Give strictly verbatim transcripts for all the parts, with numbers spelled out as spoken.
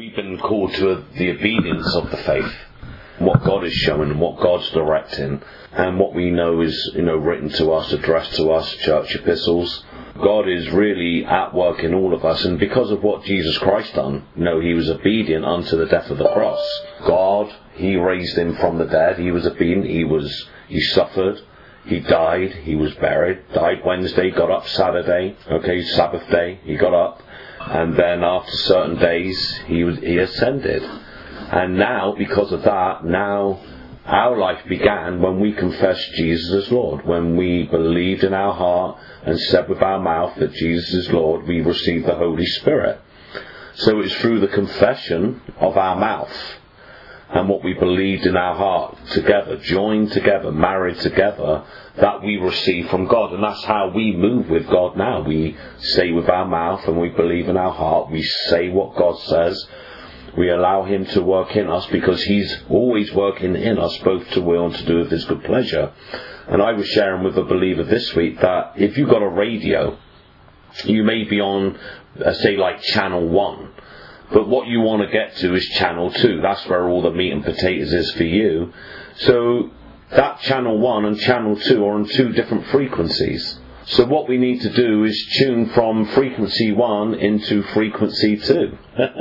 we've been called to the obedience of the faith, what God is showing and what God's directing, and what we know is, you know, written to us, addressed to us, church epistles. God is really at work in all of us, and because of what Jesus Christ done, you know, he was obedient unto the death of the cross. God, he raised him from the dead. He was obedient. He was, he suffered. He died. He was buried. Died Wednesday. Got up Saturday. Okay, Sabbath day. He got up, and then after certain days, he was he ascended. And now, because of that, now our life began when we confessed Jesus as Lord. When we believed in our heart and said with our mouth that Jesus is Lord, we received the Holy Spirit. So it's through the confession of our mouth and what we believed in our heart together, joined together, married together, that we receive from God. And that's how we move with God now. We say with our mouth and we believe in our heart. We say what God says. We allow him to work in us because he's always working in us, both to will and to do with his good pleasure. And I was sharing with a believer this week that if you've got a radio, you may be on, uh, say, like channel one. But what you want to get to is channel two. That's where all the meat and potatoes is for you. So that channel one and channel two are on two different frequencies. So what we need to do is tune from frequency one into frequency two.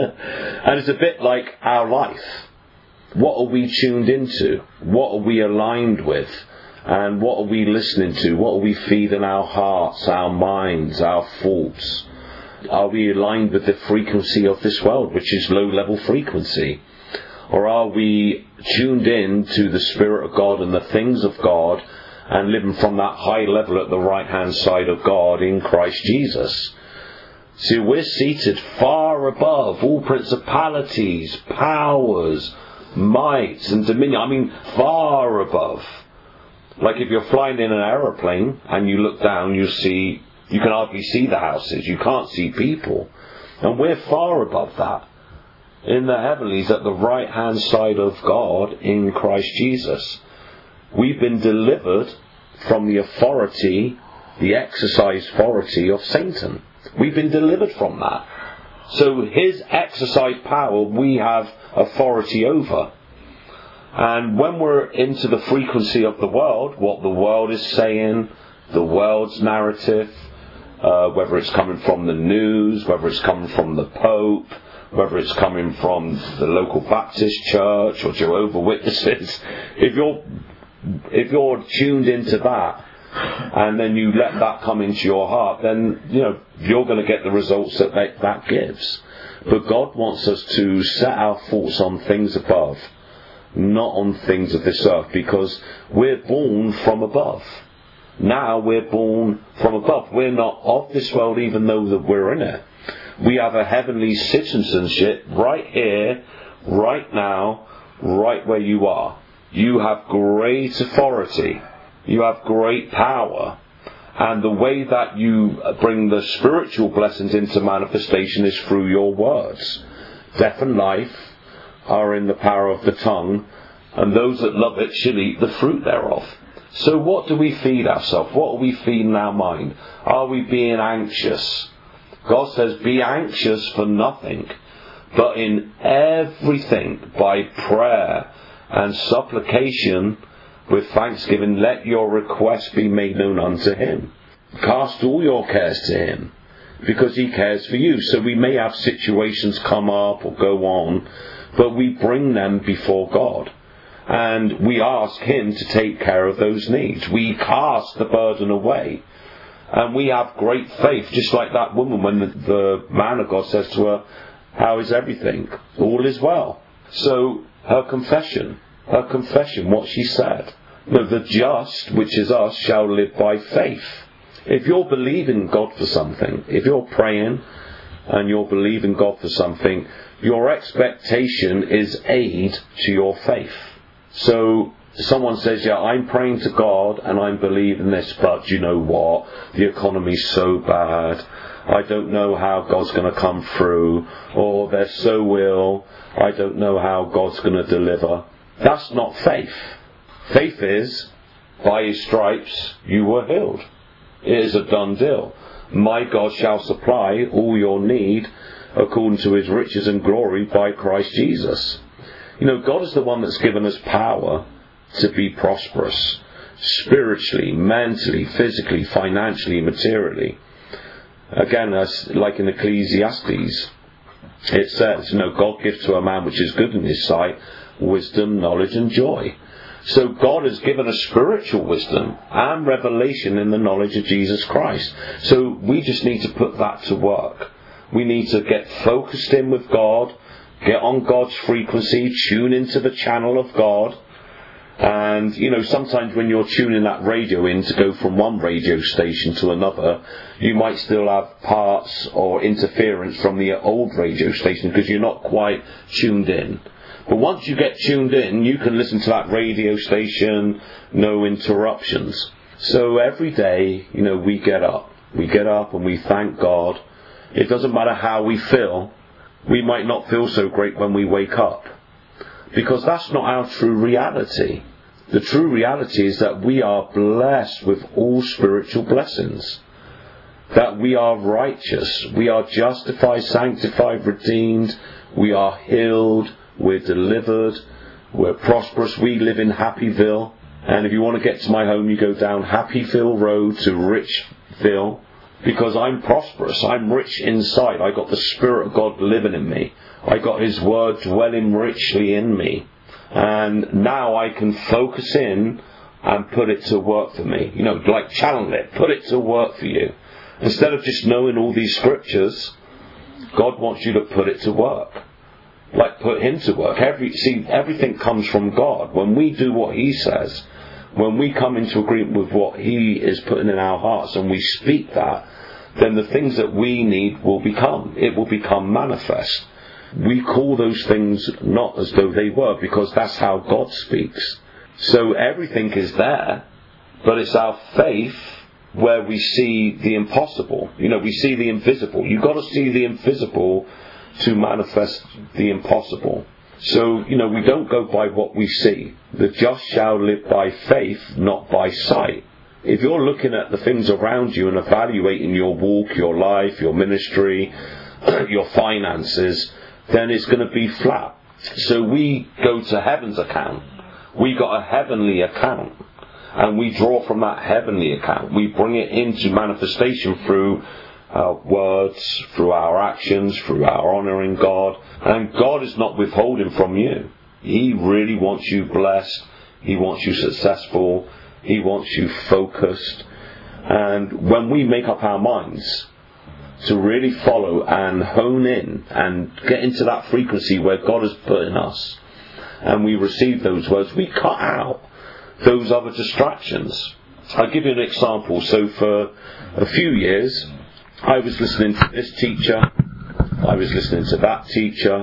And it's a bit like our life. What are we tuned into? What are we aligned with? And what are we listening to? What are we feeding our hearts, our minds, our thoughts? Are we aligned with the frequency of this world, which is low-level frequency? Or are we tuned in to the Spirit of God and the things of God and living from that high level at the right-hand side of God in Christ Jesus? See, we're seated far above all principalities, powers, mights and dominion. I mean, far above. Like if you're flying in an aeroplane and you look down, you see, you can hardly see the houses. You can't see people. And we're far above that. In the heavenlies, at the right-hand side of God in Christ Jesus. We've been delivered from the authority, the exercise authority of Satan. We've been delivered from that. So his exercise power, we have authority over. And when we're into the frequency of the world, what the world is saying, the world's narrative, uh, whether it's coming from the news, whether it's coming from the Pope, whether it's coming from the local Baptist church or Jehovah's Witnesses, if you're if you're tuned into that and then you let that come into your heart, then you know you're going to get the results that they, that gives. But God wants us to set our thoughts on things above, not on things of this earth, because we're born from above. Now we're born from above. We're not of this world, even though that we're in it. We have a heavenly citizenship right here, right now, right where you are. You have great authority. You have great power. And the way that you bring the spiritual blessings into manifestation is through your words. Death and life are in the power of the tongue, and those that love it shall eat the fruit thereof. So what do we feed ourselves? What are we feeding our mind? Are we being anxious? God says, be anxious for nothing, but in everything by prayer and supplication with thanksgiving, let your requests be made known unto him. Cast all your cares to him, because he cares for you. So we may have situations come up or go on, but we bring them before God. And we ask him to take care of those needs. We cast the burden away. And we have great faith, just like that woman when the, the man of God says to her, how is everything? All is well. So her confession, her confession, what she said. No, the just, which is us, shall live by faith. If you're believing God for something, if you're praying and you're believing God for something, your expectation is aid to your faith. So someone says, yeah, I'm praying to God and I'm believing this, but you know what? The economy's so bad. I don't know how God's going to come through. Or they're so ill. I don't know how God's going to deliver. That's not faith. Faith is, by his stripes you were healed. It is a done deal. My God shall supply all your need according to his riches and glory by Christ Jesus. You know, God is the one that's given us power to be prosperous, spiritually, mentally, physically, financially, materially. Again, as like in Ecclesiastes, it says, you know, God gives to a man which is good in his sight, wisdom, knowledge and joy. So God has given us spiritual wisdom and revelation in the knowledge of Jesus Christ. So we just need to put that to work. We need to get focused in with God, get on God's frequency, tune into the channel of God. And, you know, sometimes when you're tuning that radio in to go from one radio station to another, you might still have parts or interference from the old radio station because you're not quite tuned in. But once you get tuned in, you can listen to that radio station, no interruptions. So every day, you know, we get up. We get up and we thank God. It doesn't matter how we feel. We might not feel so great when we wake up, because that's not our true reality. The true reality is that we are blessed with all spiritual blessings. That we are righteous. We are justified, sanctified, redeemed. We are healed. We're delivered, we're prosperous, we live in Happyville. And if you want to get to my home, you go down Happyville Road to Richville, because I'm prosperous, I'm rich inside. I got the Spirit of God living in me. I got His Word dwelling richly in me. And now I can focus in and put it to work for me. You know, like channel it, put it to work for you. Instead of just knowing all these scriptures, God wants you to put it to work. Like put Him to work. Every, see, everything comes from God. When we do what He says, when we come into agreement with what He is putting in our hearts and we speak that, then the things that we need will become. It will become manifest. We call those things not as though they were, because that's how God speaks. So everything is there, but it's our faith where we see the impossible. You know, we see the invisible. You've got to see the invisible to manifest the impossible. So, you know, we don't go by what we see. The just shall live by faith, not by sight. If you're looking at the things around you and evaluating your walk, your life, your ministry, your finances, then it's going to be flat. So we go to heaven's account. We got a heavenly account. And we draw from that heavenly account. We bring it into manifestation through our words, through our actions, through our honouring God. And God is not withholding from you. He really wants you blessed. He wants you successful. He wants you focused. And when we make up our minds to really follow and hone in and get into that frequency where God has put in us, and we receive those words, we cut out those other distractions. I'll give you an example. So for a few years, I was listening to this teacher, I was listening to that teacher,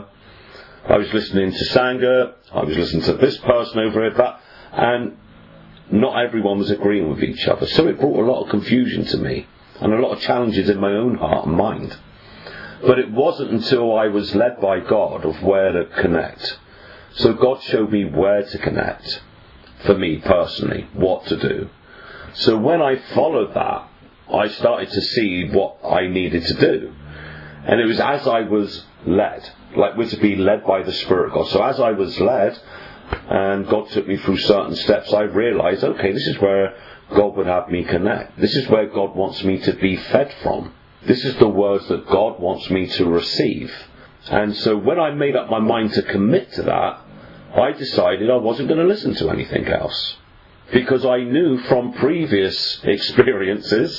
I was listening to Sangha, I was listening to this person over here, that, and not everyone was agreeing with each other. So it brought a lot of confusion to me, and a lot of challenges in my own heart and mind. But it wasn't until I was led by God of where to connect. So God showed me where to connect, for me personally, what to do. So when I followed that, I started to see what I needed to do. And it was as I was led, like we're to be led by the Spirit of God. So as I was led, and God took me through certain steps, I realised, okay, this is where God would have me connect. This is where God wants me to be fed from. This is the words that God wants me to receive. And so when I made up my mind to commit to that, I decided I wasn't going to listen to anything else. Because I knew from previous experiences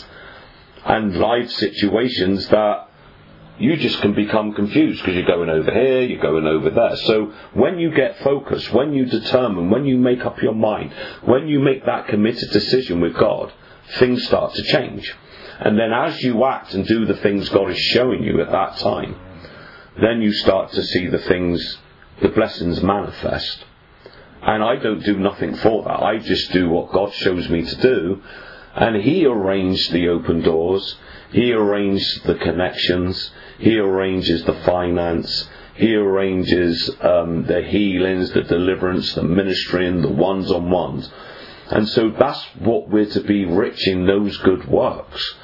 and life situations that you just can become confused because you're going over here, you're going over there. So when you get focused, when you determine, when you make up your mind, when you make that committed decision with God, things start to change. And then as you act and do the things God is showing you at that time, then you start to see the things, the blessings manifest. And I don't do nothing for that. I just do what God shows me to do. And He arranged the open doors. He arranged the connections. He arranges the finance. He arranges um, the healings, the deliverance, the ministry, and the ones-on-ones. And so that's what we're to be rich in, those good works.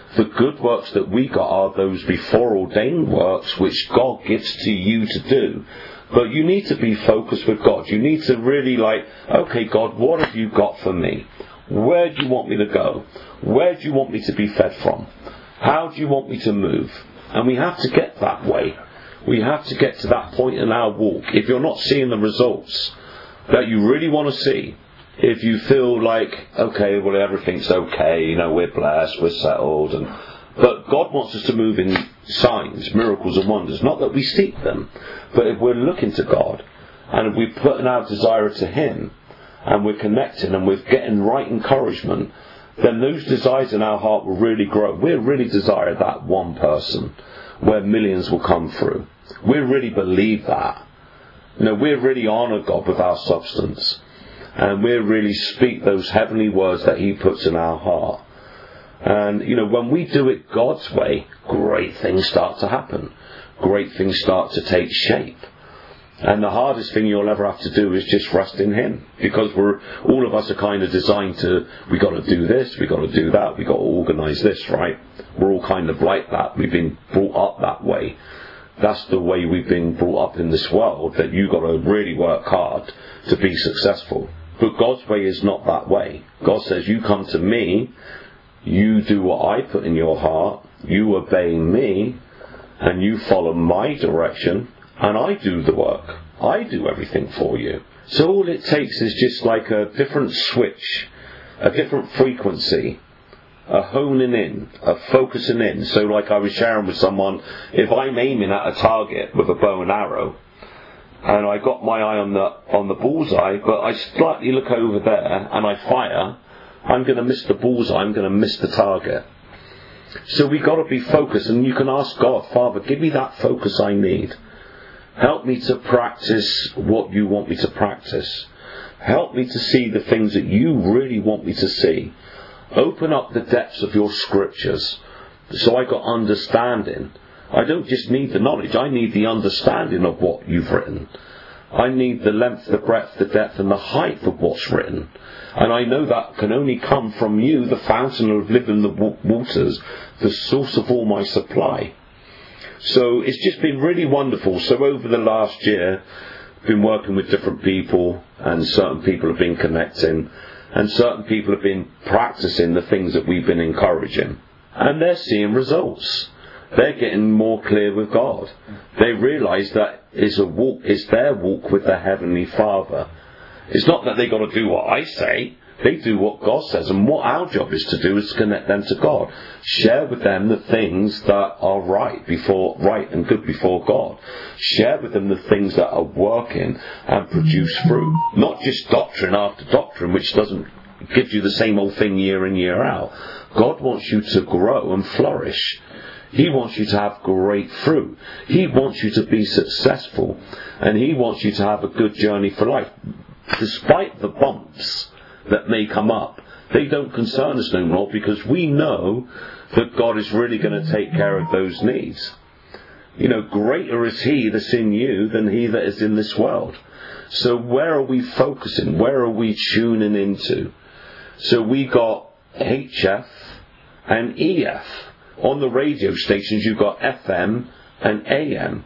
The good works that we got are those before ordained works which God gives to you to do. But you need to be focused with God. You need to really like, okay, God, what have you got for me? Where do you want me to go? Where do you want me to be fed from? How do you want me to move? And we have to get that way. We have to get to that point in our walk. If you're not seeing the results that you really want to see, if you feel like, okay, well, everything's okay, you know, we're blessed, we're settled, and but God wants us to move in signs, miracles and wonders. Not that we seek them, but if we're looking to God, and if we're putting our desire to Him, and we're connecting, and we're getting right encouragement, then those desires in our heart will really grow. We really desire that one person where millions will come through. We really believe that. You know, we really honour God with our substance. And we really speak those heavenly words that He puts in our heart. And, you know, when we do it God's way, great things start to happen. Great things start to take shape. And the hardest thing you'll ever have to do is just rest in Him. Because we're, all of us are kind of designed to, we got to do this, we got to do that, we got to organise this, right? We're all kind of like that. We've been brought up that way. That's the way we've been brought up in this world, that you've got to really work hard to be successful. But God's way is not that way. God says, you come to me, you do what I put in your heart, you obey me, and you follow my direction, and I do the work. I do everything for you. So all it takes is just like a different switch, a different frequency, a honing in, a focusing in. So like I was sharing with someone, if I'm aiming at a target with a bow and arrow, and I got my eye on the on the bullseye, but I slightly look over there and I fire, I'm going to miss the bullseye, I'm going to miss the target. So we've got to be focused, and you can ask God, Father, give me that focus I need. Help me to practice what you want me to practice. Help me to see the things that you really want me to see. Open up the depths of your scriptures so I got understanding. I don't just need the knowledge, I need the understanding of what you've written. I need the length, the breadth, the depth and the height of what's written. And I know that can only come from you, the fountain of living waters, the source of all my supply. So it's just been really wonderful. So over the last year, I've been working with different people, and certain people have been connecting, and certain people have been practicing the things that we've been encouraging. And they're seeing results. They're getting more clear with God. They realise that it's a walk, it's their walk with the Heavenly Father. It's not that they've got to do what I say. They do what God says. And what our job is to do is to connect them to God. Share with them the things that are right before, right and good before God. Share with them the things that are working and produce fruit. Not just doctrine after doctrine, which doesn't give you the same old thing year in, year out. God wants you to grow and flourish. He wants you to have great fruit. He wants you to be successful. And He wants you to have a good journey for life. Despite the bumps that may come up, they don't concern us no more, because we know that God is really going to take care of those needs. You know, greater is He that's in you than he that is in this world. So where are we focusing? Where are we tuning into? So we got H F and E F. On the radio stations you've got F M and A M.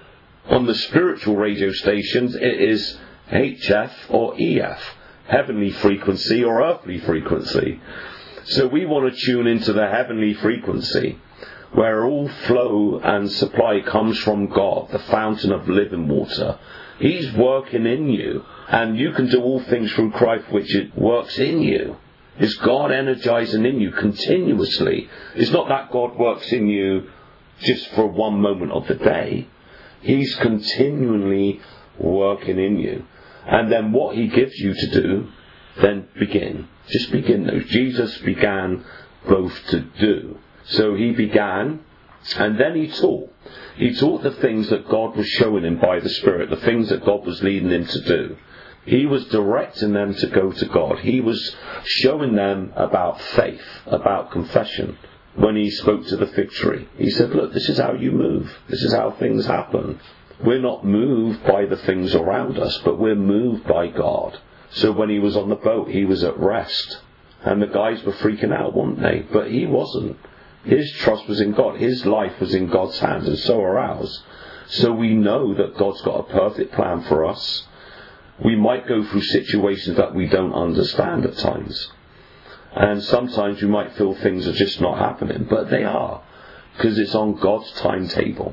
On the spiritual radio stations it is H F or E F. Heavenly frequency or earthly frequency. So we want to tune into the heavenly frequency, where all flow and supply comes from God, the fountain of living water. He's working in you, and you can do all things through Christ which it works in you. It's God energizing in you continuously. It's not that God works in you just for one moment of the day. He's continually working in you. And then what He gives you to do, then begin. Just begin those. Jesus began both to do. So He began, and then He taught. He taught the things that God was showing Him by the Spirit, the things that God was leading Him to do. He was directing them to go to God. He was showing them about faith, about confession. When He spoke to the fig tree, He said, look, this is how you move. This is how things happen. We're not moved by the things around us, but we're moved by God. So when He was on the boat, He was at rest. And the guys were freaking out, weren't they? But He wasn't. His trust was in God. His life was in God's hands, and so are ours. So we know that God's got a perfect plan for us. We might go through situations that we don't understand at times. And sometimes we might feel things are just not happening, but they are, because it's on God's timetable.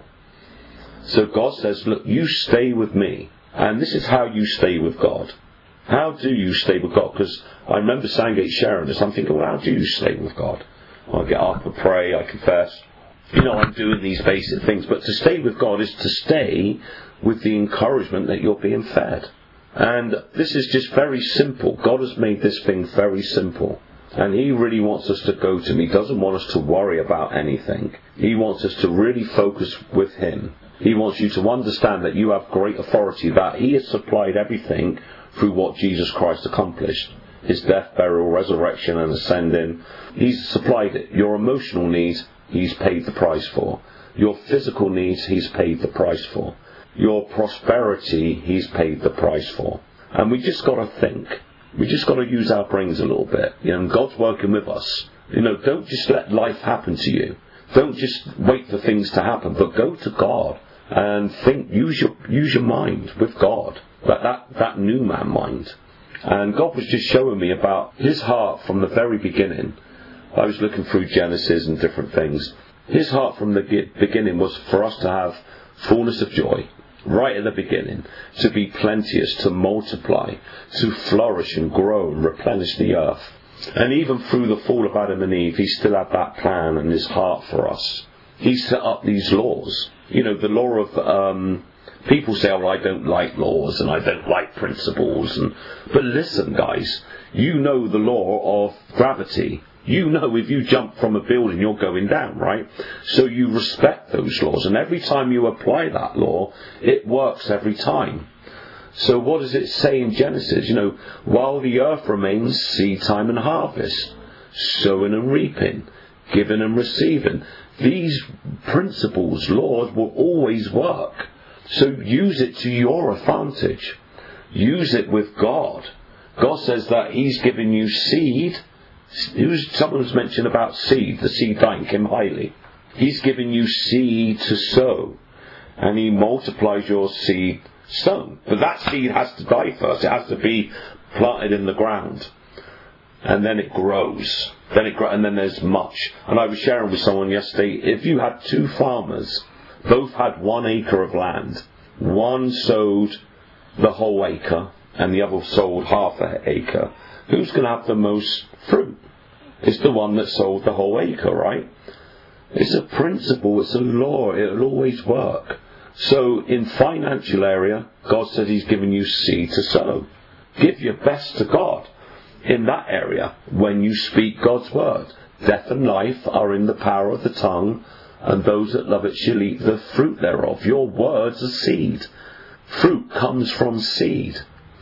So God says, look, you stay with me. And this is how you stay with God. How do you stay with God? Because I remember Sandgate sharing this. I'm thinking, well, how do you stay with God? I get up, I pray, I confess. You know, I'm doing these basic things. But to stay with God is to stay with the encouragement that you're being fed. And this is just very simple. God has made this thing very simple. And He really wants us to go to Him. He doesn't want us to worry about anything. He wants us to really focus with Him. He wants you to understand that you have great authority, that He has supplied everything through what Jesus Christ accomplished. His death, burial, resurrection and ascending. He's supplied it. Your emotional needs, He's paid the price for. Your physical needs, He's paid the price for. Your prosperity, He's paid the price for. And we just got to think. We just got to use our brains a little bit. You know, and God's working with us. You know, don't just let life happen to you. Don't just wait for things to happen, but go to God and think. Use your use your mind with God. That that that new man mind. And God was just showing me about His heart from the very beginning. I was looking through Genesis and different things. His heart from the beginning was for us to have fullness of joy. Right at the beginning, to be plenteous, to multiply, to flourish and grow and replenish the earth. And even through the fall of Adam and Eve, He still had that plan in His heart for us. He set up these laws. You know, the law of, um, people say, oh, I don't like laws and I don't like principles. And But listen, guys, you know the law of gravity. You know if you jump from a building, you're going down, right? So you respect those laws. And every time you apply that law, it works every time. So what does it say in Genesis? You know, while the earth remains, seed time and harvest, sowing and reaping, giving and receiving. These principles, laws, will always work. So use it to your advantage. Use it with God. God says that He's given you seed. Someone was mentioned about seed, the seed dying, Kim Hiley. He's given you seed to sow, and He multiplies your seed sown. But that seed has to die first. It has to be planted in the ground, and then it grows. Then it grows, and then there's much. And I was sharing with someone yesterday. If you had two farmers, both had one acre of land, one sowed the whole acre, and the other sowed half an acre. Who's going to have the most fruit? It's the one that sold the whole acre, right? It's a principle, it's a law, it'll always work. So in financial area, God said He's given you seed to sow. Give your best to God in that area when you speak God's word. Death and life are in the power of the tongue, and those that love it shall eat the fruit thereof. Your words are seed. Fruit comes from seed.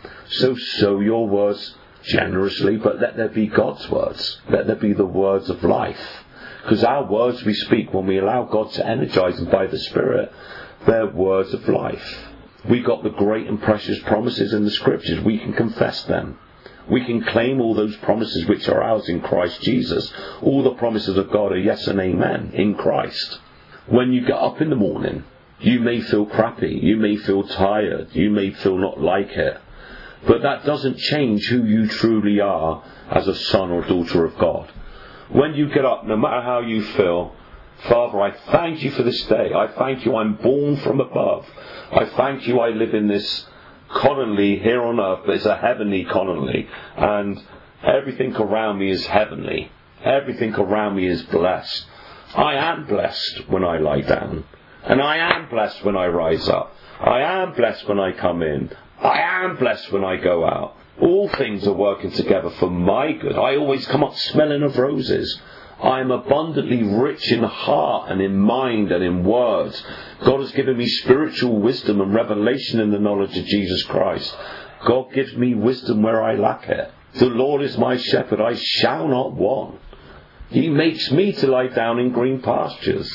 So sow your words generously, but let there be God's words. Let there be the words of life. Because our words we speak, when we allow God to energize them by the Spirit, they're words of life. We got the great and precious promises in the Scriptures. We can confess them. We can claim all those promises which are ours in Christ Jesus. All the promises of God are yes and amen in Christ. When you get up in the morning, you may feel crappy. You may feel tired. You may feel not like it. But that doesn't change who you truly are as a son or daughter of God. When you get up, no matter how you feel, Father, I thank You for this day. I thank You I'm born from above. I thank You I live in this colony here on earth, but it's a heavenly colony. And everything around me is heavenly. Everything around me is blessed. I am blessed when I lie down. And I am blessed when I rise up. I am blessed when I come in. I am blessed when I go out. All things are working together for my good. I always come up smelling of roses. I am abundantly rich in heart and in mind and in words. God has given me spiritual wisdom and revelation in the knowledge of Jesus Christ. God gives me wisdom where I lack it. The Lord is my shepherd, I shall not want. He makes me to lie down in green pastures.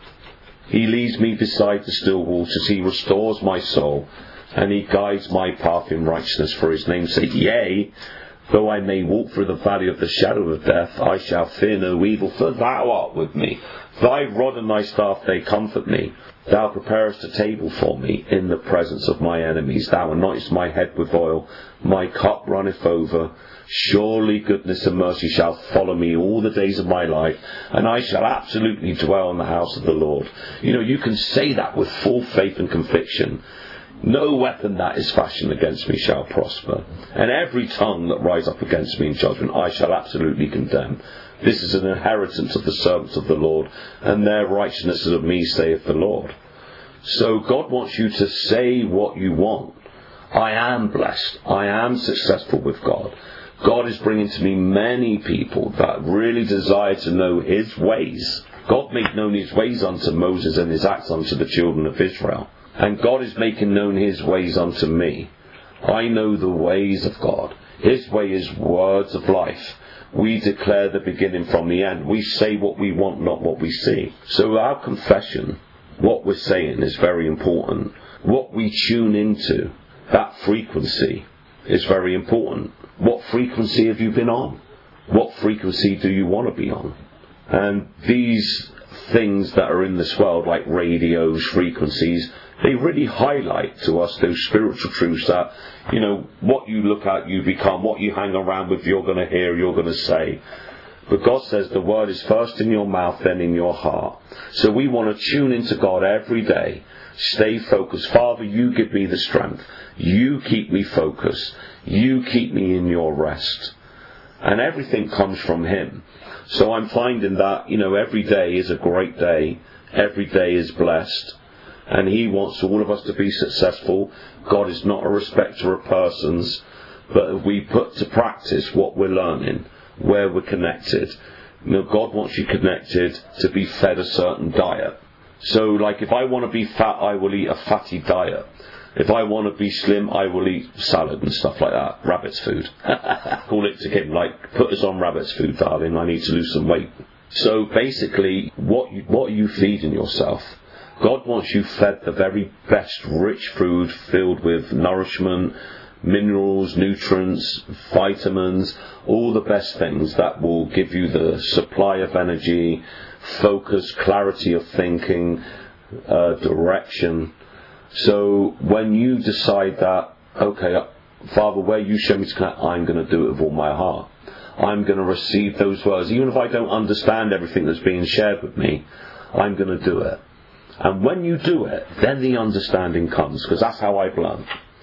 He leads me beside the still waters. He restores my soul. And He guides my path in righteousness for His name's sake. Yea, Though I may walk through the valley of the shadow of death, I shall fear no evil, for thou art with me. Thy rod and thy staff, they comfort me. Thou preparest a table for me in the presence of my enemies. Thou anointest my head with oil. My cup runneth over. Surely goodness and mercy shall follow me all the days of my life, and I shall absolutely dwell in the house of the Lord. You know, you can say that with full faith and conviction. No weapon that is fashioned against me shall prosper, and every tongue that rise up against me in judgment I shall absolutely condemn. This is an inheritance of the servants of the Lord, and their righteousness is of me, saith the Lord. So God wants you to say what you want. I am blessed. I am successful with God. God is bringing to me many people that really desire to know His ways. God made known His ways unto Moses and His acts unto the children of Israel. And God is making known His ways unto me. I know the ways of God. His way is words of life. We declare the beginning from the end. We say what we want, not what we see. So our confession, what we're saying, is very important. What we tune into, that frequency, is very important. What frequency have you been on? What frequency do you want to be on? And these things that are in this world, like radios, frequencies, they really highlight to us those spiritual truths that, you know, what you look at, you become. What you hang around with, you're going to hear, you're going to say. But God says the word is first in your mouth, then in your heart. So we want to tune into God every day. Stay focused. Father, you give me the strength. You keep me focused. You keep me in your rest. And everything comes from Him. So I'm finding that, you know, every day is a great day. Every day is blessed. And He wants all of us to be successful. God is not a respecter of persons. But if we put to practice what we're learning, where we're connected. You know, God wants you connected to be fed a certain diet. So, like, if I want to be fat, I will eat a fatty diet. If I want to be slim, I will eat salad and stuff like that. Rabbit's food. Call it to him, like, put us on rabbit's food, darling. I need to lose some weight. So, basically, what you, what are you feeding yourself? God wants you fed the very best rich food filled with nourishment, minerals, nutrients, vitamins, all the best things that will give you the supply of energy, focus, clarity of thinking, uh, direction. So when you decide that, okay, Father, where you show me to connect, I'm going to do it with all my heart. I'm going to receive those words. Even if I don't understand everything that's being shared with me, I'm going to do it. And when you do it, then the understanding comes, because that's how I've learned.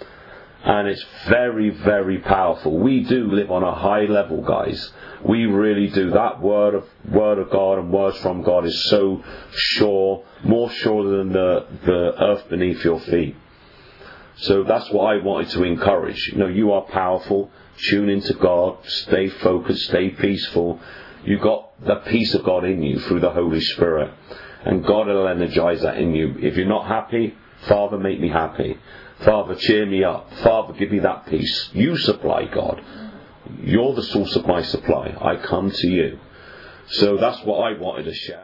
And it's very, very powerful. We do live on a high level, guys. We really do. That word of word of God and words from God is so sure, more sure than the, the earth beneath your feet. So that's what I wanted to encourage. You know, you are powerful. Tune into God. Stay focused. Stay peaceful. You've got the peace of God in you through the Holy Spirit. And God will energize that in you. If you're not happy, Father, make me happy. Father, cheer me up. Father, give me that peace. You supply, God. You're the source of my supply. I come to you. So that's what I wanted to share.